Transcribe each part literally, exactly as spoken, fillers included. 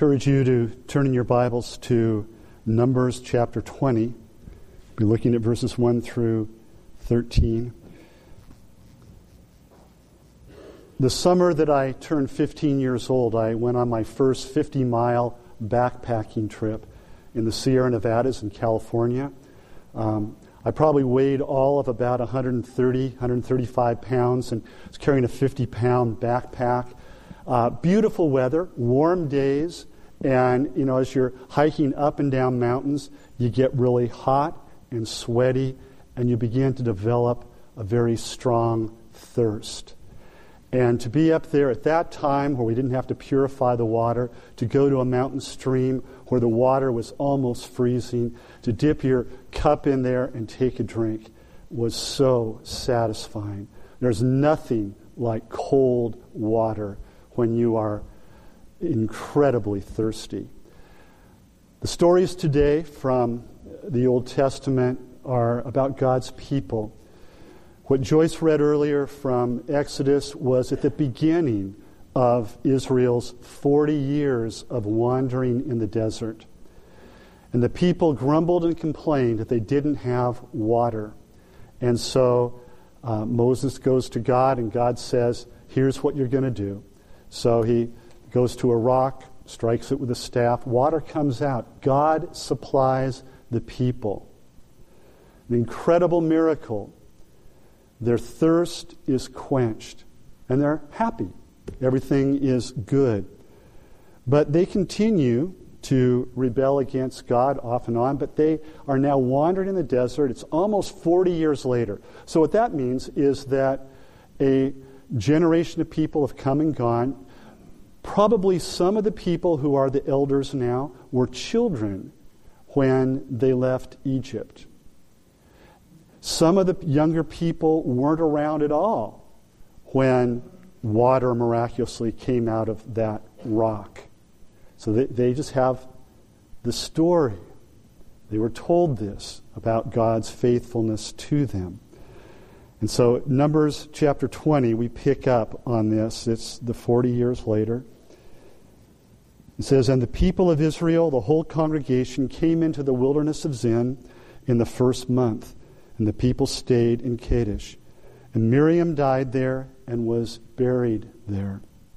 encourage you to turn in your Bibles to Numbers chapter twenty. We'll be looking at verses one through thirteen. The summer that I turned fifteen years old, I went on my first fifty-mile backpacking trip in the Sierra Nevadas in California. Um, I probably weighed all of about one hundred thirty, one hundred thirty-five pounds and was carrying a fifty-pound backpack. Uh, beautiful weather, warm days, and you know, as you're hiking up and down mountains, you get really hot and sweaty, and you begin to develop a very strong thirst. And to be up there at that time where we didn't have to purify the water, to go to a mountain stream where the water was almost freezing, to dip your cup in there and take a drink was so satisfying. There's nothing like cold water when you are incredibly thirsty. The stories today from the Old Testament are about God's people. What Joyce read earlier from Exodus was at the beginning of Israel's forty years of wandering in the desert. And the people grumbled and complained that they didn't have water. And so uh, Moses goes to God, and God says, here's what you're going to do. So he goes to a rock, strikes it with a staff. Water comes out. God supplies the people. An incredible miracle. Their thirst is quenched, and they're happy. Everything is good. But they continue to rebel against God off and on, but they are now wandering in the desert. It's almost forty years later. So what that means is that a generation of people have come and gone. Probably some of the people who are the elders now were children when they left Egypt. Some of the younger people weren't around at all when water miraculously came out of that rock. So they, they just have the story. They were told this about God's faithfulness to them. And so Numbers chapter twenty, we pick up on this. It's the forty years later. It says, and the people of Israel, the whole congregation, came into the wilderness of Zin in the first month. And the people stayed in Kadesh. And Miriam died there and was buried there.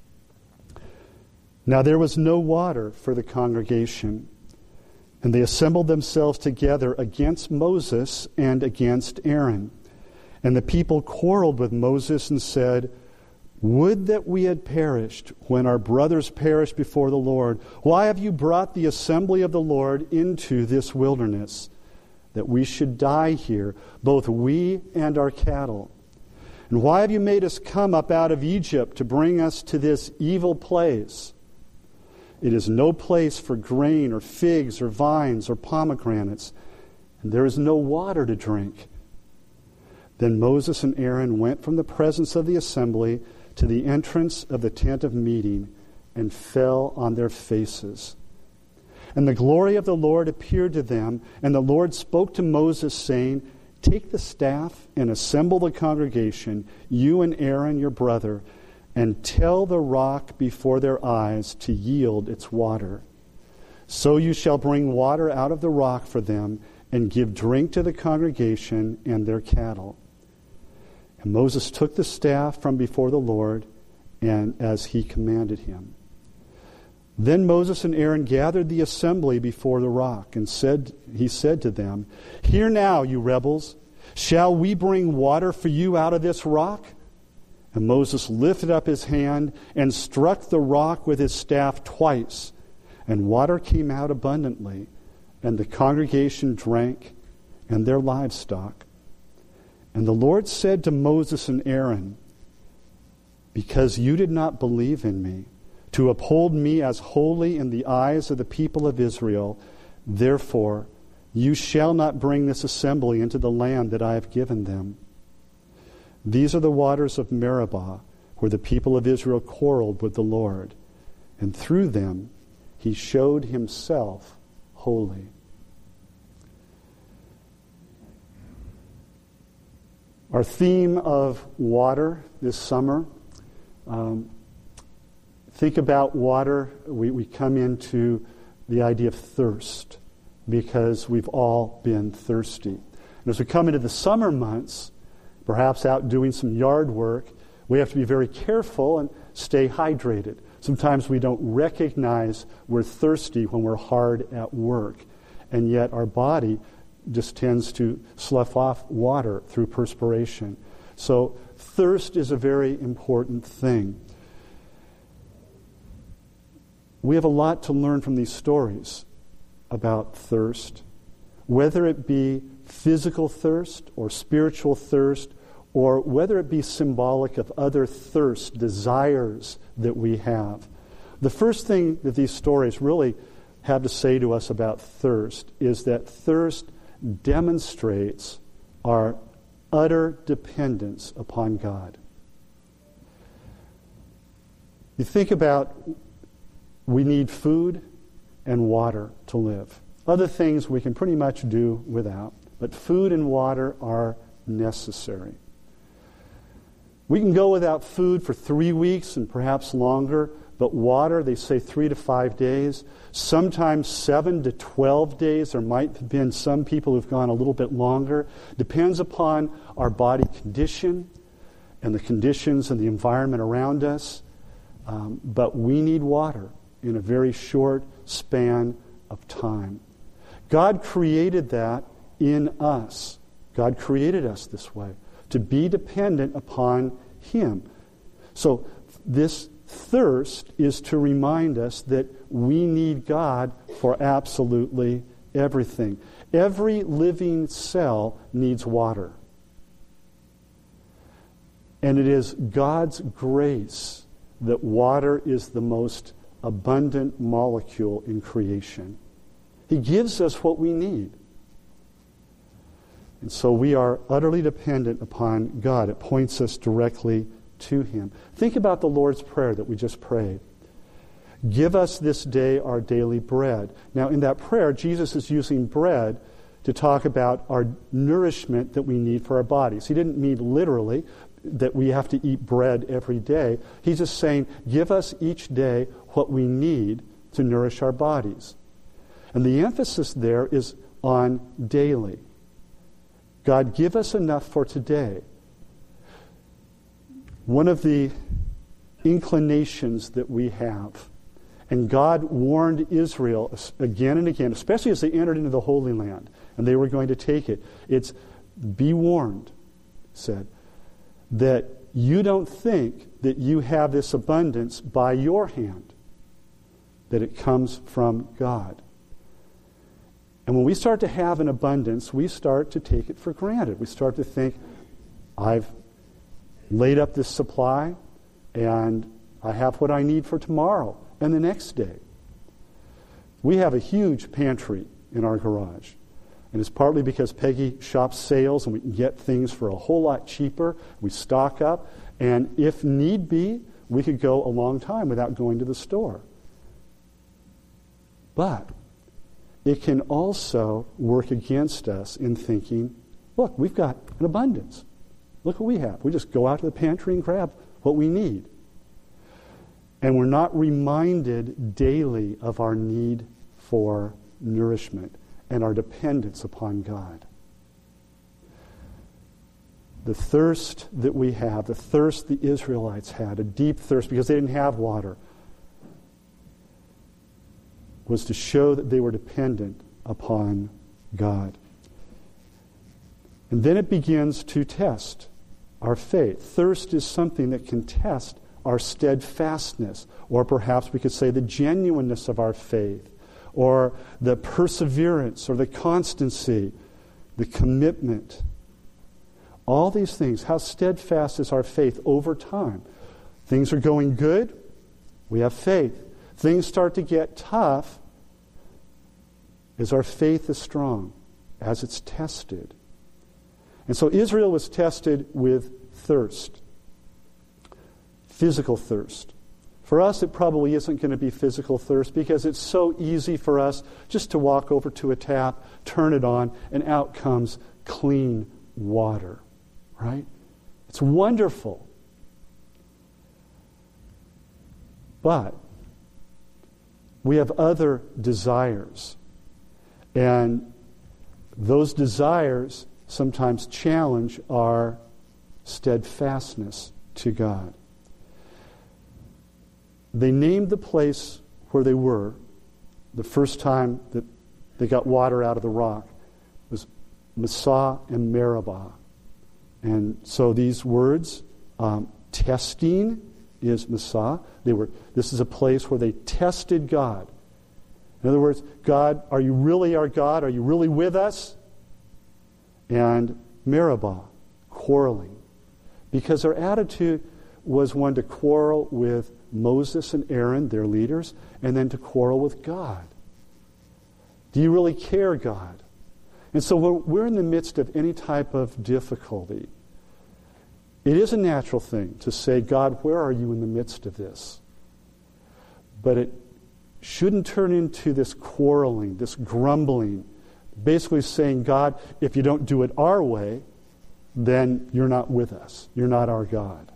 Now there was no water for the congregation. And they assembled themselves together against Moses and against Aaron. And the people quarreled with Moses and said, would that we had perished when our brothers perished before the Lord. Why have you brought the assembly of the Lord into this wilderness, that we should die here, both we and our cattle? And why have you made us come up out of Egypt to bring us to this evil place? It is no place for grain or figs or vines or pomegranates, and there is no water to drink. Then Moses and Aaron went from the presence of the assembly to the entrance of the tent of meeting and fell on their faces. And the glory of the Lord appeared to them, and the Lord spoke to Moses, saying, take the staff and assemble the congregation, you and Aaron your brother, and tell the rock before their eyes to yield its water. So you shall bring water out of the rock for them, and give drink to the congregation and their cattle. And Moses took the staff from before the Lord, and as he commanded him. Then Moses and Aaron gathered the assembly before the rock, and said, he said to them, hear now, you rebels, shall we bring water for you out of this rock? And Moses lifted up his hand and struck the rock with his staff twice, and water came out abundantly, and the congregation drank, and their livestock. And the Lord said to Moses and Aaron, because you did not believe in me, to uphold me as holy in the eyes of the people of Israel, therefore you shall not bring this assembly into the land that I have given them. These are the waters of Meribah, where the people of Israel quarreled with the Lord, and through them he showed himself holy. Our theme of water this summer, um, think about water, we, we come into the idea of thirst because we've all been thirsty. And as we come into the summer months, perhaps out doing some yard work, we have to be very careful and stay hydrated. Sometimes we don't recognize we're thirsty when we're hard at work, and yet our body just tends to slough off water through perspiration. So thirst is a very important thing. We have a lot to learn from these stories about thirst, whether it be physical thirst or spiritual thirst, or whether it be symbolic of other thirst, desires that we have. The first thing that these stories really have to say to us about thirst is that thirst demonstrates our utter dependence upon God. You think about, we need food and water to live. Other things we can pretty much do without, but food and water are necessary. We can go without food for three weeks and perhaps longer, but water, they say three to five days, sometimes seven to twelve days. There might have been some people who've gone a little bit longer. Depends upon our body condition and the conditions and the environment around us. Um, but we need water in a very short span of time. God created that in us. God created us this way, to be dependent upon Him. So this thirst is to remind us that we need God for absolutely everything. Every living cell needs water. And it is God's grace that water is the most abundant molecule in creation. He gives us what we need. And so we are utterly dependent upon God. It points us directly to Him. Think about the Lord's Prayer that we just prayed. Give us this day our daily bread. Now, in that prayer, Jesus is using bread to talk about our nourishment that we need for our bodies. He didn't mean literally that we have to eat bread every day. He's just saying, give us each day what we need to nourish our bodies. And the emphasis there is on daily. God, give us enough for today. One of the inclinations that we have, and God warned Israel again and again, especially as they entered into the Holy Land, and they were going to take it, it's, be warned, said, that you don't think that you have this abundance by your hand, that it comes from God. And when we start to have an abundance, we start to take it for granted. We start to think, I've laid up this supply, and I have what I need for tomorrow and the next day. We have a huge pantry in our garage. And it's partly because Peggy shops sales and we can get things for a whole lot cheaper. We stock up. And if need be, we could go a long time without going to the store. But it can also work against us in thinking, look, we've got an abundance. Look what we have. We just go out to the pantry and grab what we need. And we're not reminded daily of our need for nourishment and our dependence upon God. The thirst that we have, the thirst the Israelites had, a deep thirst because they didn't have water, was to show that they were dependent upon God. And then it begins to test our faith. Thirst is something that can test our steadfastness, or perhaps we could say the genuineness of our faith, or the perseverance, or the constancy, the commitment. All these things, how steadfast is our faith over time? Things are going good, we have faith. Things start to get tough, as our faith is strong, as it's tested. And so Israel was tested with thirst. Physical thirst. For us, it probably isn't going to be physical thirst because it's so easy for us just to walk over to a tap, turn it on, and out comes clean water. Right? It's wonderful. But we have other desires. And those desires sometimes challenge our steadfastness to God. They named the place where they were the first time that they got water out of the rock was Massah and Meribah. And so these words, um, testing is Massah. They were. This is a place where they tested God. In other words, God, are you really our God? Are you really with us? And Meribah, quarreling. Because their attitude was one to quarrel with Moses and Aaron, their leaders, and then to quarrel with God. Do you really care, God? And so we're, we're in the midst of any type of difficulty. It is a natural thing to say, God, where are you in the midst of this? But it shouldn't turn into this quarreling, this grumbling, basically saying, God, if you don't do it our way, then you're not with us. You're not our God.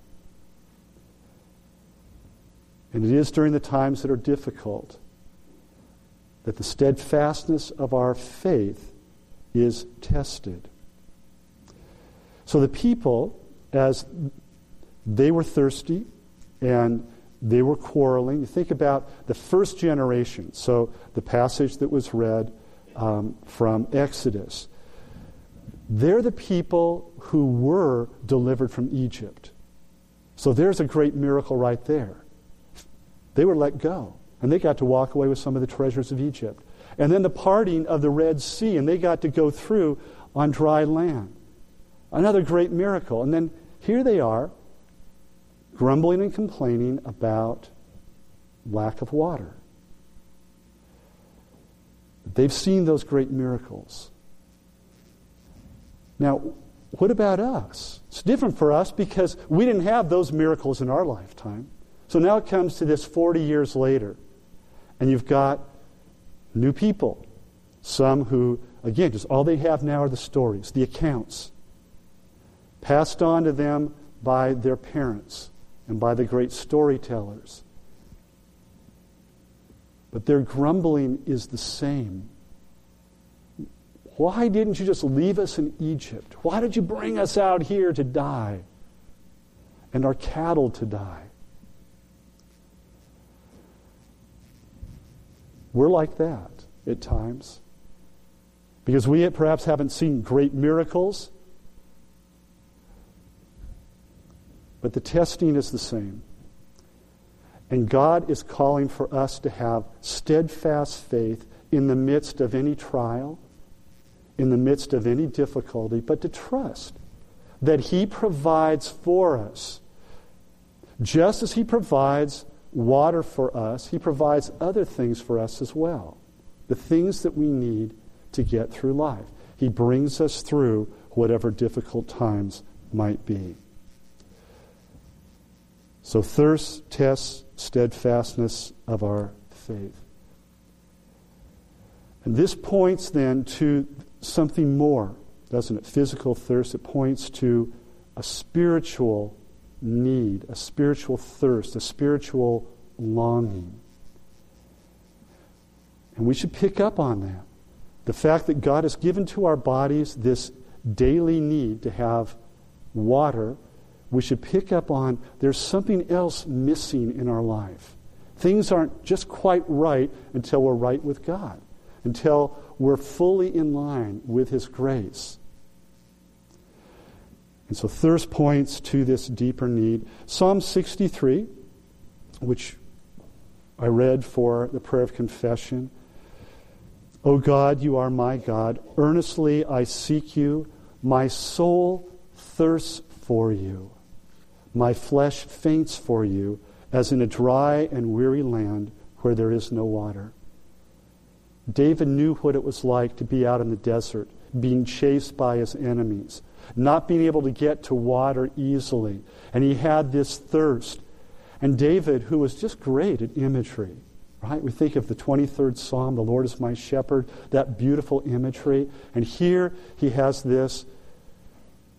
And it is during the times that are difficult that the steadfastness of our faith is tested. So the people, as they were thirsty and they were quarreling, you think about the first generation. So the passage that was read um, from Exodus. They're the people who were delivered from Egypt. So there's a great miracle right there. They were let go, and they got to walk away with some of the treasures of Egypt. And then the parting of the Red Sea, and they got to go through on dry land. Another great miracle. And then here they are, grumbling and complaining about lack of water. They've seen those great miracles. Now, what about us? It's different for us because we didn't have those miracles in our lifetime. So now it comes to this forty years later, and you've got new people. Some who, again, just all they have now are the stories, the accounts, passed on to them by their parents and by the great storytellers. But their grumbling is the same. Why didn't you just leave us in Egypt? Why did you bring us out here to die and our cattle to die? We're like that at times. Because we perhaps haven't seen great miracles, but the testing is the same. And God is calling for us to have steadfast faith in the midst of any trial, in the midst of any difficulty, but to trust that He provides for us. Just as He provides water for us, He provides other things for us as well. The things that we need to get through life. He brings us through whatever difficult times might be. So thirst tests steadfastness of our faith. And this points then to something more, doesn't it? Physical thirst. It points to a spiritual need, a spiritual thirst, a spiritual longing. And we should pick up on that. The fact that God has given to our bodies this daily need to have water, we should pick up on there's something else missing in our life. Things aren't just quite right until we're right with God, until we're fully in line with His grace. And so thirst points to this deeper need. Psalm sixty-three, which I read for the prayer of confession. O God, you are my God. Earnestly I seek you. My soul thirsts for you. My flesh faints for you, as in a dry and weary land where there is no water. David knew what it was like to be out in the desert, being chased by his enemies, not being able to get to water easily. And he had this thirst. And David, who was just great at imagery, right? We think of the twenty-third Psalm, the Lord is my shepherd, that beautiful imagery. And here he has this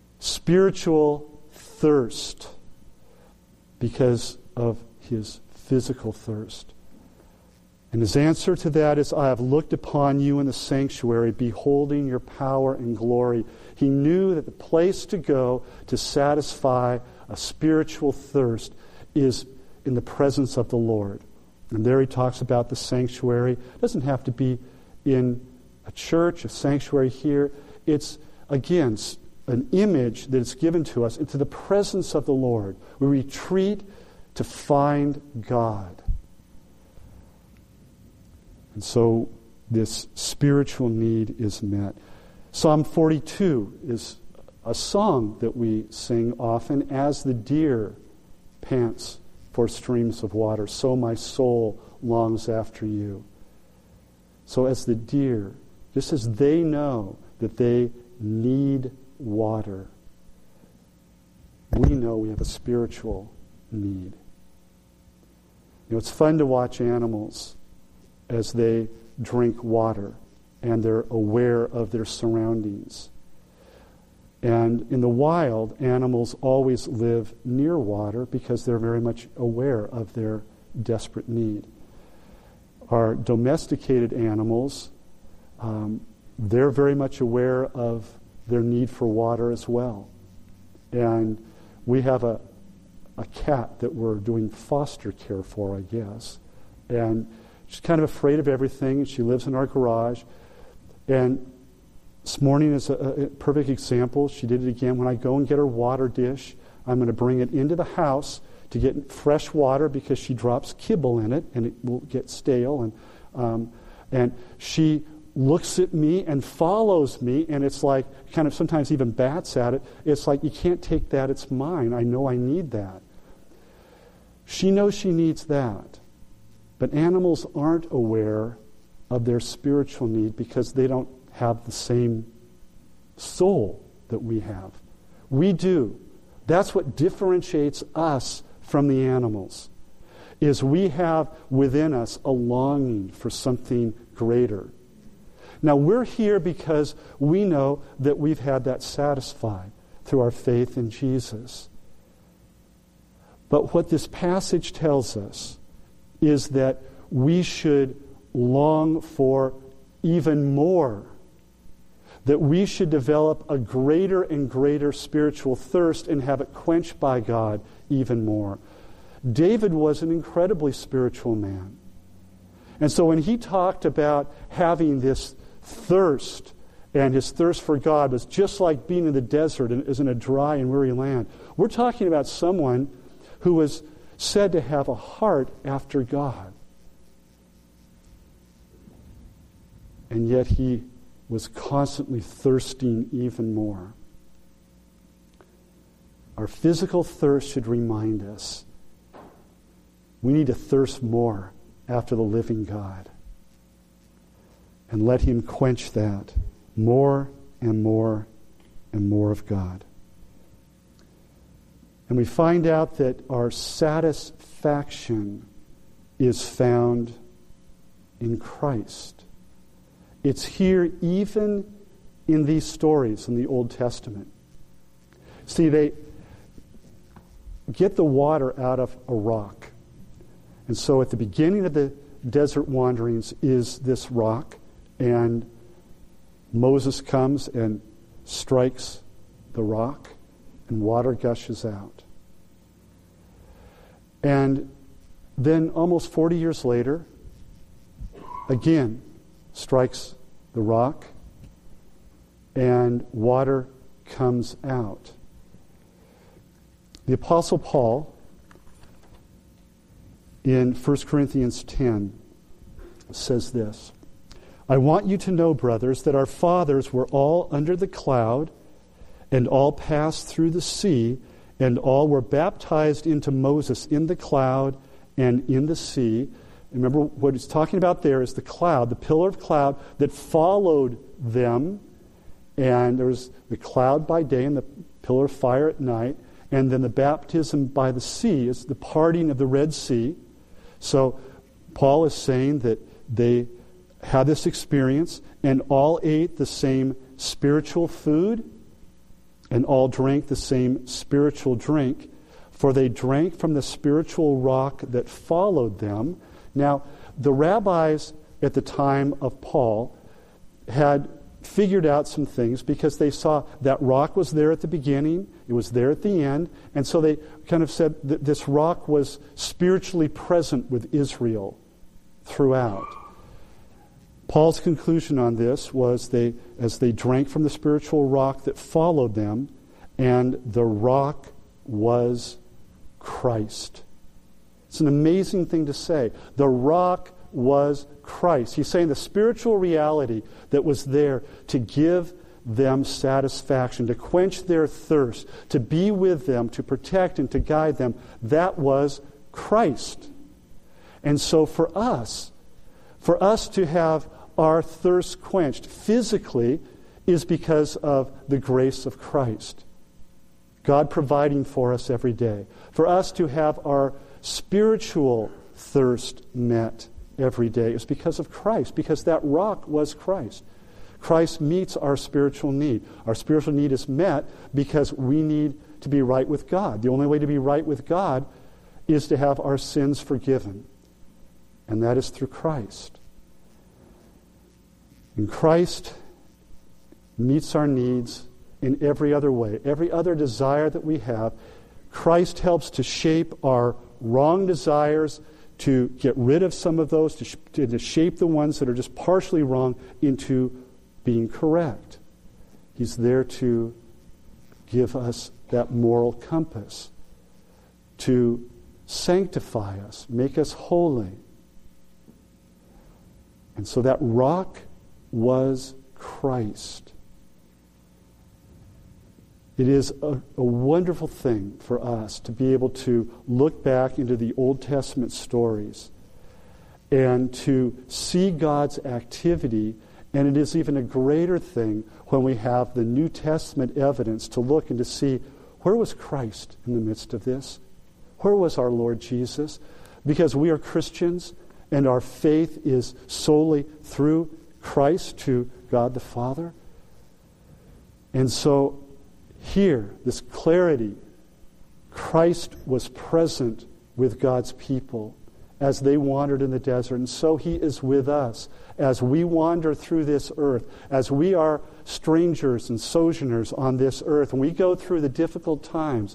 spiritual thirst because of his physical thirst. And his answer to that is, I have looked upon you in the sanctuary, beholding your power and glory. He knew that the place to go to satisfy a spiritual thirst is in the presence of the Lord. And there he talks about the sanctuary. It doesn't have to be in a church, a sanctuary here. It's, again, an image that is given to us into the presence of the Lord. We retreat to find God. And so this spiritual need is met. Psalm forty-two is a song that we sing often. As the deer pants for streams of water, so my soul longs after you. So as the deer, just as they know that they need water, we know we have a spiritual need. You know, it's fun to watch animals as they drink water and they're aware of their surroundings. And in the wild, animals always live near water because they're very much aware of their desperate need. Our domesticated animals, um, they're very much aware of their need for water as well. And we have a, a cat that we're doing foster care for, I guess. And she's kind of afraid of everything. She lives in our garage. And this morning is a, a perfect example. She did it again. When I go and get her water dish, I'm going to bring it into the house to get fresh water because she drops kibble in it and it will get stale. And um, and she looks at me and follows me, and it's like, kind of sometimes even bats at it. It's like, you can't take that, it's mine. I know I need that. She knows she needs that. But animals aren't aware of their spiritual need because they don't have the same soul that we have. We do. That's what differentiates us from the animals, is we have within us a longing for something greater. Now, we're here because we know that we've had that satisfied through our faith in Jesus. But what this passage tells us is that we should long for even more, that we should develop a greater and greater spiritual thirst and have it quenched by God even more. David was an incredibly spiritual man. And so when he talked about having this thirst, and his thirst for God was just like being in the desert and is in a dry and weary land, we're talking about someone who was said to have a heart after God. And yet he was constantly thirsting even more. Our physical thirst should remind us we need to thirst more after the living God. And let him quench that more and more and more of God. And we find out that our satisfaction is found in Christ. It's here even in these stories in the Old Testament. See, they get the water out of a rock. And so at the beginning of the desert wanderings is this rock, and Moses comes and strikes the rock, and water gushes out. And then almost forty years later, again, strikes the rock, and water comes out. The Apostle Paul, in First Corinthians ten, says this: I want you to know, brothers, that our fathers were all under the cloud, and all passed through the sea, and all were baptized into Moses in the cloud and in the sea. Remember, what he's talking about there is the cloud, the pillar of cloud that followed them. And there was the cloud by day and the pillar of fire at night. And then the baptism by the sea is the parting of the Red Sea. So Paul is saying that they had this experience and all ate the same spiritual food and all drank the same spiritual drink. for they drank from the spiritual rock that followed them. Now, the rabbis at the time of Paul had figured out some things because they saw that rock was there at the beginning, it was there at the end, and so they kind of said that this rock was spiritually present with Israel throughout. Paul's conclusion on this was they, as they drank from the spiritual rock that followed them, and the rock was Christ. It's an amazing thing to say. The rock was Christ. He's saying the spiritual reality that was there to give them satisfaction, to quench their thirst, to be with them, to protect and to guide them, that was Christ. And so for us, for us to have our thirst quenched physically is because of the grace of Christ. God providing for us every day. For us to have our spiritual thirst met every day is because of Christ, because that rock was Christ. Christ meets our spiritual need. Our spiritual need is met because we need to be right with God. The only way to be right with God is to have our sins forgiven. And that is through Christ. And Christ meets our needs in every other way. Every other desire that we have, Christ helps to shape our wrong desires, to get rid of some of those, to, sh- to shape the ones that are just partially wrong into being correct. He's there to give us that moral compass, to sanctify us, make us holy. And so that rock was Christ. It is a, a wonderful thing for us to be able to look back into the Old Testament stories and to see God's activity, and it is even a greater thing when we have the New Testament evidence to look and to see, where was Christ in the midst of this? Where was our Lord Jesus? Because we are Christians and our faith is solely through Christ to God the Father. And so here, this clarity, Christ was present with God's people as they wandered in the desert, and so He is with us as we wander through this earth, as we are strangers and sojourners on this earth, and we go through the difficult times.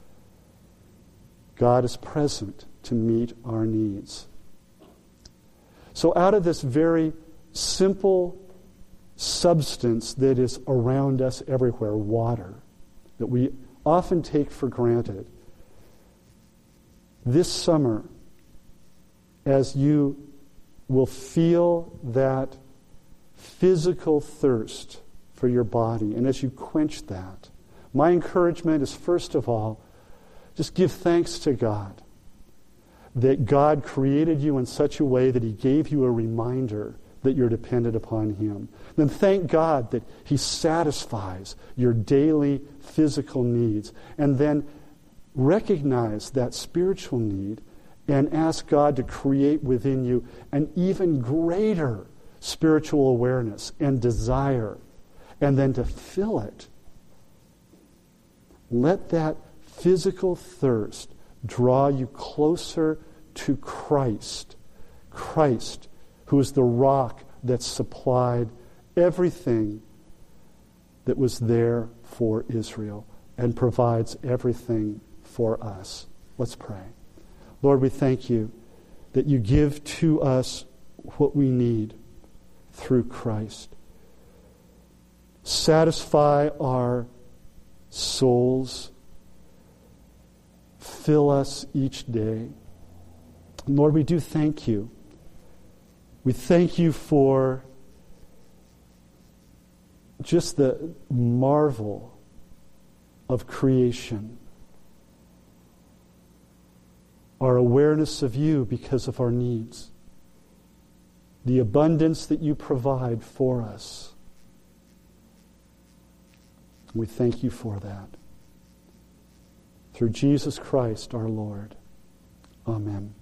God is present to meet our needs. So out of this very simple substance that is around us everywhere, water, that we often take for granted, this summer, as you will feel that physical thirst for your body, and as you quench that, my encouragement is, first of all, just give thanks to God that God created you in such a way that He gave you a reminder that you're dependent upon Him. Then thank God that He satisfies your daily physical needs. And then recognize that spiritual need and ask God to create within you an even greater spiritual awareness and desire, and then to fill it. Let that physical thirst draw you closer to Christ. Christ, who is the rock that supplied everything that was there for Israel and provides everything for us. Let's pray. Lord, we thank You that You give to us what we need through Christ. Satisfy our souls. Fill us each day. Lord, we do thank You. We thank You for just the marvel of creation. Our awareness of You because of our needs. The abundance that You provide for us. We thank You for that. Through Jesus Christ our Lord. Amen.